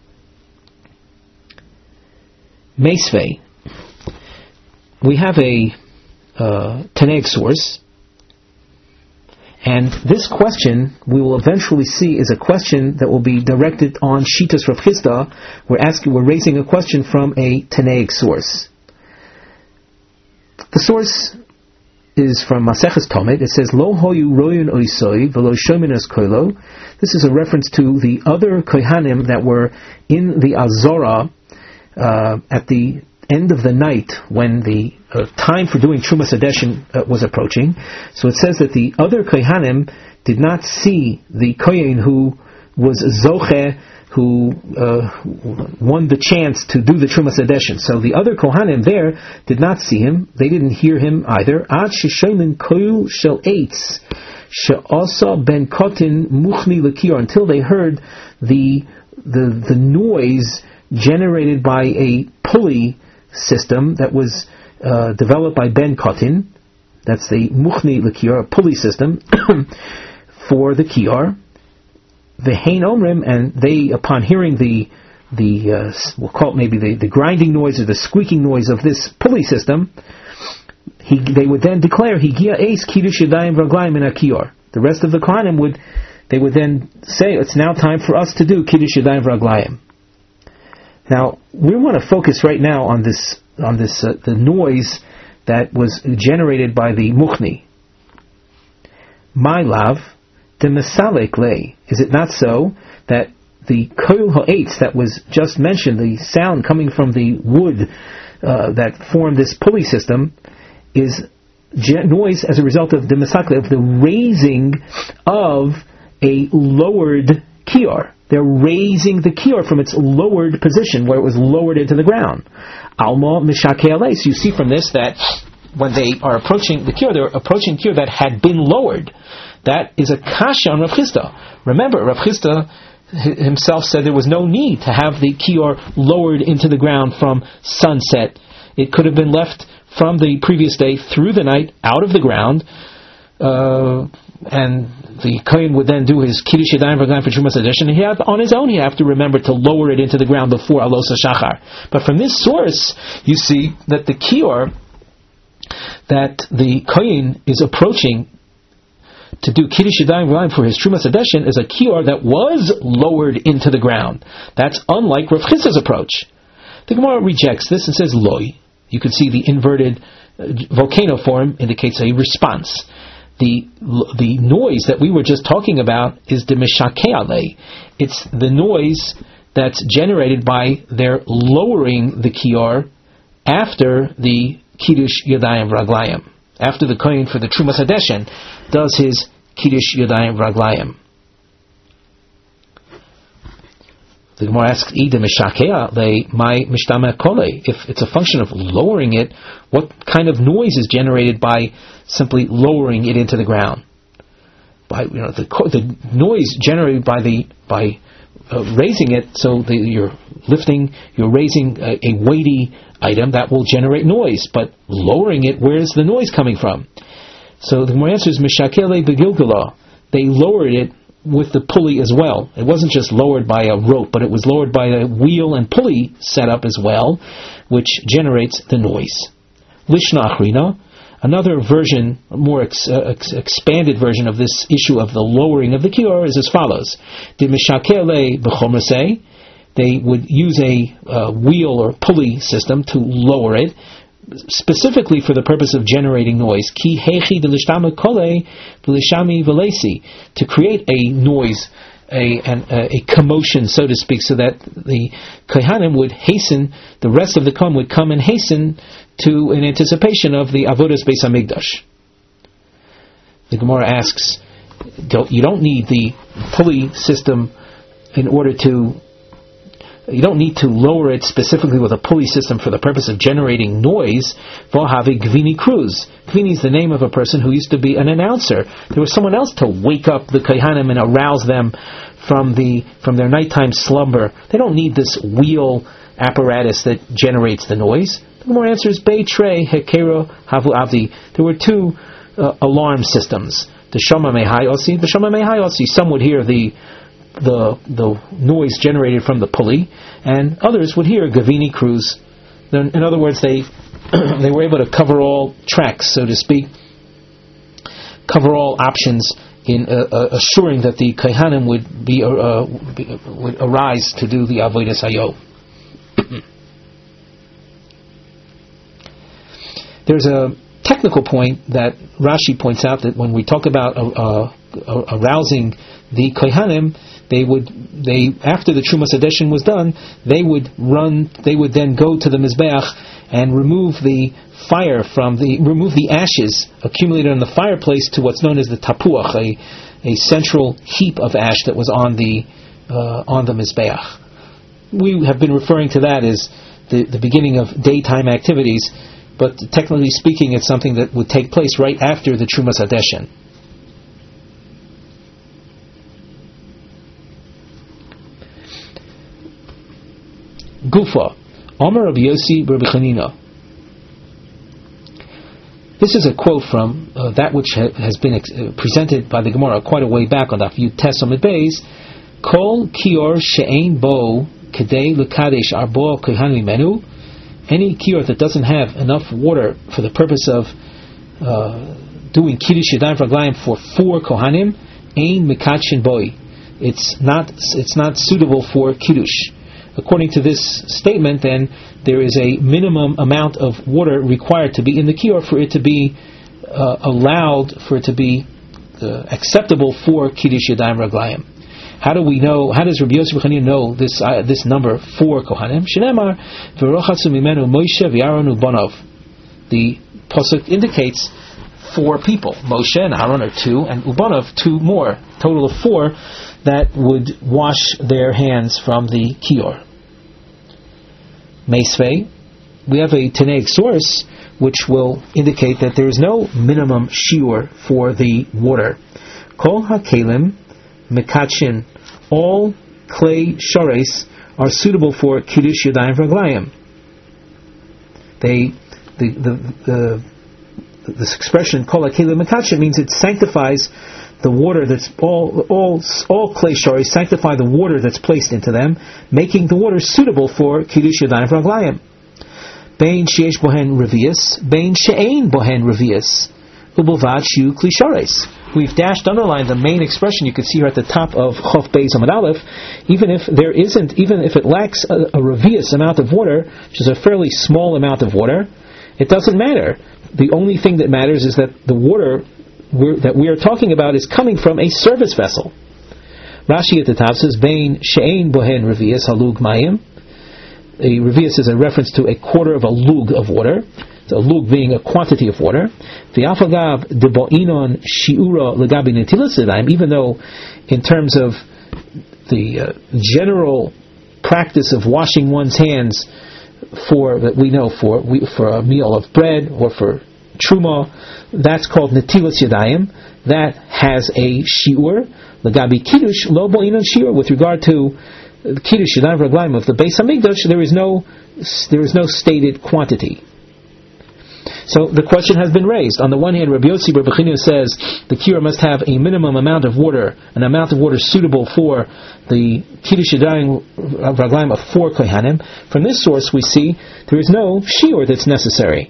Meisvei. We have a Tanaic source, and this question we will eventually see is a question that will be directed on Shitas Rav Chisda. We're raising a question from a Tanaic source. The source is from Maseches Tomid. It says, Lo hoyu royun oisoi v'lo shominas koilo. This is a reference to the other kohanim that were in the Azorah at the end of the night when the time for doing Trumas Hadeshin was approaching. So it says that the other kohanim did not see the kohen who was zoche, who won the chance to do the Trumas Hadeshin. So the other kohanim there did not see him. They didn't hear him either. Ad sheshomin koil shel eitz she'asa ben kotin muchni l'kior, until they heard the noise generated by a pulley system that was developed by Ben Kotin. That's the Muchni L'Kior, a pulley system for the Kior. The Hein Omrim, and they, upon hearing the we'll call it maybe the grinding noise or the squeaking noise of this pulley system, they would then declare Higia Eis Kiddush Yadayim V'Raglayim in a Kior. The rest of the Kohanim would then say, it's now time for us to do Kiddush Yadayim V'Raglayim. Now, we want to focus right now on the noise that was generated by the Muchni. My love, the Mesalek lay. Is it not so that the Koil Ha'etz that was just mentioned, the sound coming from the wood that formed this pulley system, is noise as a result of the Mesalek, of the raising of a lowered kior. They're raising the kior from its lowered position, where it was lowered into the ground. Alma mishakei alei. So you see from this that when they are approaching the kior, they're approaching kior that had been lowered. That is a kasha on Rav Chisda. Remember, Rav Chisda himself said there was no need to have the kior lowered into the ground from sunset. It could have been left from the previous day through the night out of the ground, and the kohen would then do his Kiddush Yadayim V'Raglayim for Trumas Hadeshin, and on his own he have to remember to lower it into the ground before Alos HaShachar. But from this source, you see that the kior that the kohen is approaching to do Kiddush Yadayim V'Raglayim for his Trumas Hadeshin is a kior that was lowered into the ground. That's unlike Rav Chisda's approach. The Gemara rejects this and says loy. You can see the inverted volcano form indicates a response. The noise that we were just talking about is the Meshakeh Alei. It's the noise that's generated by their lowering the kior after the Kiddush Yadayim V'Raglayim. After the kohen for the Trumas Hadeshin does his Kiddush Yadayim V'Raglayim. The Gemara asks, Ida Meshakea le my mishtama kole. If it's a function of lowering it, what kind of noise is generated by simply lowering it into the ground? By the noise generated by raising it, so you're raising a weighty item that will generate noise, but lowering it, where's the noise coming from? So the Gemara answers, Meshakele begilgala. They lowered it with the pulley as well. It wasn't just lowered by a rope, but it was lowered by a wheel and pulley setup as well, which generates the noise. Lishna Achrina, another version, a more expanded version of this issue of the lowering of the kior is as follows. The Meshakele b'chomrasei, they would use a wheel or pulley system to lower it, specifically for the purpose of generating noise. Ki hechi delishtam kole v'lishami v'lesi, to create a noise, a commotion, so to speak, so that the kohanim would hasten, the rest of the kohen would come and hasten to in anticipation of the avodas beis hamikdash. The Gemara asks, you don't need the pulley system in order to. You don't need to lower it specifically with a pulley system for the purpose of generating noise. V'havi Gvini Cruz. Gvini is the name of a person who used to be an announcer. There was someone else to wake up the kohanim and arouse them from their nighttime slumber. They don't need this wheel apparatus that generates the noise. The more answer is Beitrei Hekero Havu Avdi. There were two alarm systems. The Shama Mehai Osi, the Shama Mehai Osi. Some would hear the noise generated from the pulley, and others would hear Gavini Cruz. In other words, they were able to cover all tracks, so to speak, cover all options in assuring that the kohanim would arise to do the avodas hayo. There's a technical point that Rashi points out, that when we talk about arousing the kohanim, they after the Trumas Hadeshin was done, they would then go to the Mizbeach and remove the ashes accumulated on the fireplace to what's known as the tapuach, a central heap of ash that was on the Mizbeach. We have been referring to that as the beginning of daytime activities, but technically speaking, it's something that would take place right after the Trumas Hadeshin. Gufa, Omer Rabbi Yossi Rabbi Chanina. This is a quote from that which has been presented by the Gemara quite a way back on Daf Yud Tes Amud Beis. Kol kior she'ein bo kedei lekadesh arbo kohanim menu. Any kior that doesn't have enough water for the purpose of doing Kiddush Yadayim V'Raglayim for 4 kohanim, ein mekadshin boi. It's not suitable for Kiddush. According to this statement, then, there is a minimum amount of water required to be in the kior for it to be allowed, for it to be acceptable for Kiddush Yadayim V'Raglayim. How do we know? How does Rabbi Yosef Chanina know this number 4 kohanim? Shenemar v'rochatzu mimenu Moshe v'Aaron u'banav. The pasuk indicates 4 people. Moshe and Aaron are 2, and u'banav 2 more. Total of 4 that would wash their hands from the kior. Meisvei, we have a Tanaic source which will indicate that there is no minimum shiur for the water. Kol hakelim mekadshin, all clay shares are suitable for Kiddush Yadayim V'Raglayim. This expression Kol hakelim mekadshin means it sanctifies the water that's all clay shares sanctify the water that's placed into them, making the water suitable for Kiddush Yadayim V'Raglayim. Bein sheyesh bohen revius, bein she'ein bohen revius, ubilvad shu kli shares. We've underlined the main expression you can see here at the top of Chof Beis Amud Aleph. Even if it lacks a revius amount of water, which is a fairly small amount of water, it doesn't matter. The only thing that matters is that the water that we are talking about is coming from a service vessel. Rashi at the top says, Bein she'ein bohen revius halug mayim. A revius is a reference to a quarter of a lug of water. So a lug being a quantity of water. V'afagav de bo'inon shi'ura legabi netilas yadayim. Even though, in terms of the general practice of washing one's hands for a meal of bread or for truma, that's called netilas yadayim. That has a shi'ur. Legabi kiddush lo bo'inon shi'ur. With regard to kiddush yadayim v'raglayim of the Beis Hamikdash, there is no stated quantity. So the question has been raised. On the one hand, Rabbi Yossi Bar Bechinu says the kiyur must have a minimum amount of water, an amount of water suitable for the kiddush yadayim raglayim of 4 kohanim. From this source, we see there is no shiur that's necessary.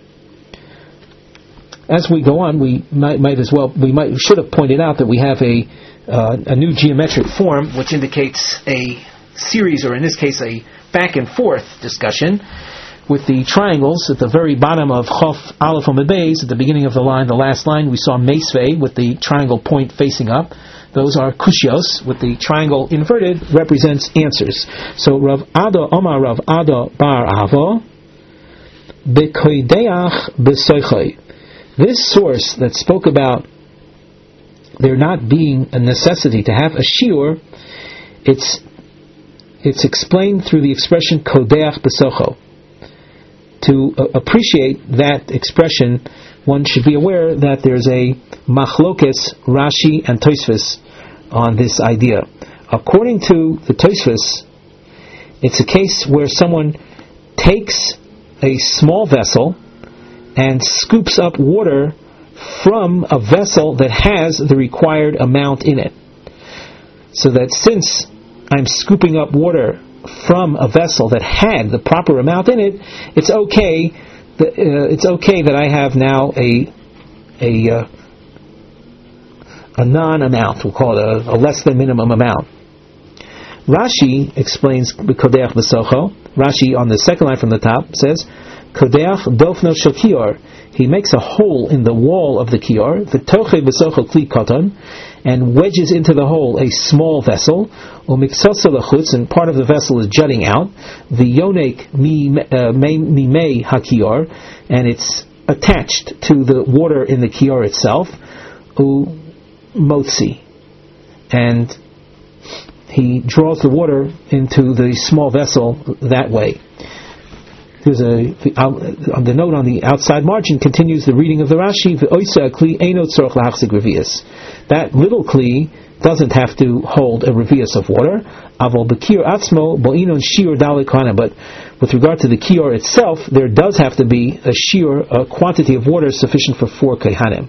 As we go on, we should have pointed out that we have a new geometric form which indicates a series, or in this case, a back and forth discussion. With the triangles at the very bottom of Chof Aleph Amud Beis, at the beginning of the line, the last line, we saw Meisvei with the triangle point facing up. Those are Kushios, with the triangle inverted, represents answers. So Rav Ada Omar Rav Ada Bar Avo Bekoideach Besoichoi. This source that spoke about there not being a necessity to have a shiur, it's explained through the expression Kodeach Besocho. To appreciate that expression, one should be aware that there's a machlokes Rashi and Tosfos on this idea. According to the Tosfos, it's a case where someone takes a small vessel and scoops up water from a vessel that has the required amount in it. So that since I'm scooping up water from a vessel that had the proper amount in it, it's okay that I have now a non-amount. We'll call it a less than minimum amount. Rashi explains Kodeach B'socho. Rashi on the second line from the top says Kodeach Dofno Shel Kior. He makes a hole in the wall of the kior, v'toche b'socho kli koton, and wedges into the hole a small vessel, u'miksosa lachutz, and part of the vessel is jutting out, v'yonek mimei hakior, and it's attached to the water in the kior itself, u'motzi, and he draws the water into the small vessel that way. There's the note on the outside margin continues the reading of the Rashi. That little kli doesn't have to hold a revius of water. But with regard to the kior itself, there does have to be a shiur, a quantity of water sufficient for 4 kohanim.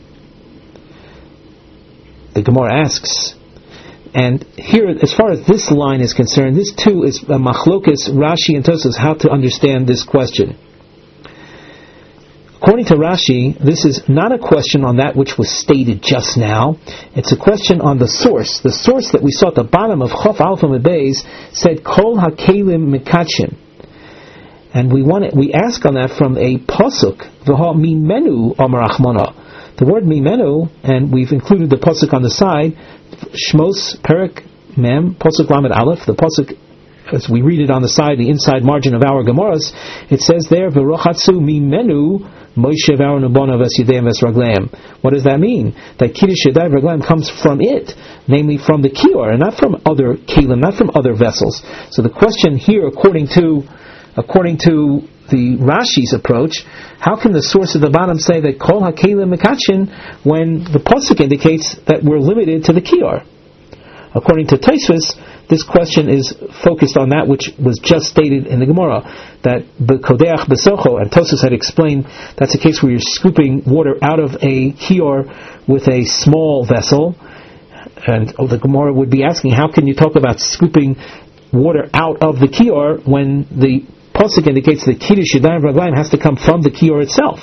The Gemara asks, and here, as far as this line is concerned, this too is a machlokes Rashi and Tosfos how to understand this question. According to Rashi, this is not a question on that which was stated just now. It's a question on the source. The source that we saw at the bottom of Chof Aleph Amud Beis said Kol HaKelim Mikachim, and we ask on that from a pasuk V'ha Mimenu Amar Achmona. The word Mimenu, and we've included the pasuk on the side. Shmos Perek Mem Pasuk Lamed Aleph. The pasuk, as we read it on the side, the inside margin of our Gemaras, it says there V'rochatzu Mimenu Moshe V'Aaron Ubonav Es Yedayim Es Ragleim. What does that mean? That Kiddush Yadayim Ragleim comes from it, namely from the kior, and not from other kelim, not from other vessels. So the question here, according to the Rashi's approach, how can the source at the bottom say that Kol HaKelim Mekachin when the pasuk indicates that we're limited to the kior? According to Tosfos, this question is focused on that which was just stated in the Gemara, that B'kodeach B'socho, and Tosfos had explained that's a case where you're scooping water out of a kior with a small vessel, and the Gemara would be asking, how can you talk about scooping water out of the kior when the pasuk indicates that Kiddush Yadayim Raglayim has to come from the kior itself.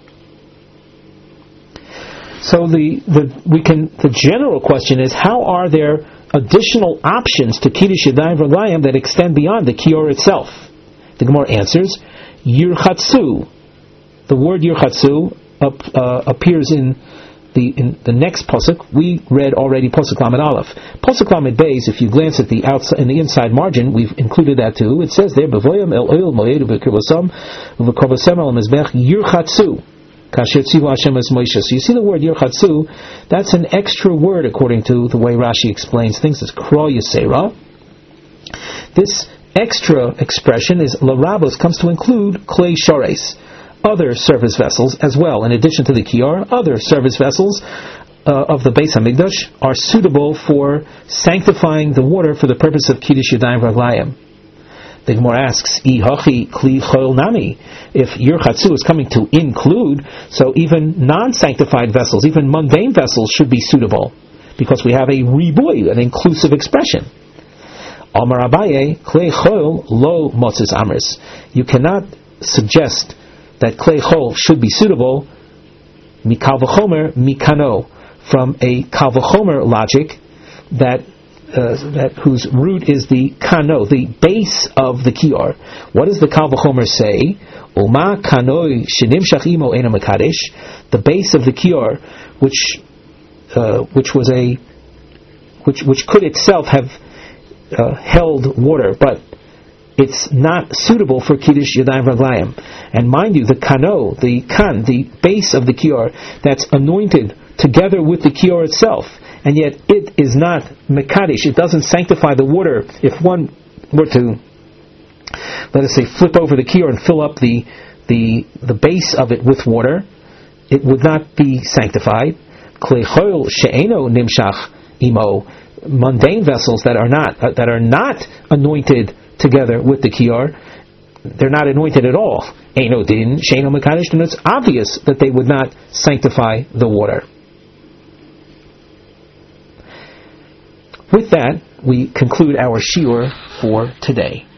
So the general question is, how are there additional options to Kiddush Yadayim Raglayim that extend beyond the kior itself? The Gemara answers, Yirchatzu. The word Yirchatzu appears in the next pasuk. We read already pasuk Lamed Aleph. Pasuk Lamed Beis, if you glance at the outside, in the inside margin, we've included that too. It says there, Bevoyam el oil moed v'kavosam v'kavosam el mizbech Yirchatzu. So you see the word Yirchatzu, that's an extra word according to the way Rashi explains things. It's Kro Yisera. This extra expression is Larabos, comes to include Klei Shores, other service vessels as well. In addition to the Kior, other service vessels of the Beis HaMikdash are suitable for sanctifying the water for the purpose of Kiddush Yadayim Raglayim. The Gemara asks, Ihachi Kli Chol Nami. If Yirchatzu is coming to include, so even non-sanctified vessels, even mundane vessels should be suitable, because we have a riboy, an inclusive expression. Amar Abaye, Klei Chol Lo Motzes Amris. You cannot suggest that Klei Chol should be suitable, Mikal V'chomer Mikano, from a Kal V'chomer logic that whose root is the kano, the base of the kior. What does the Kal V'chomer say? Uma kanoi shenimshach imo ena mekadesh. The base of the kior, which could itself have held water, but it's not suitable for Kiddush Yadayim Raglayim. And mind you, the kano, the base of the kior, that's anointed together with the kior itself, and yet it is not mekadesh. It doesn't sanctify the water. If one were to, let us say, flip over the kior and fill up the base of it with water, it would not be sanctified. Klei chol she'eno nimshach imo, mundane vessels that are not anointed together with the kior, they're not anointed at all. Eino din she'eno mekadesh, and it's obvious that they would not sanctify the water. With that, we conclude our shiur for today.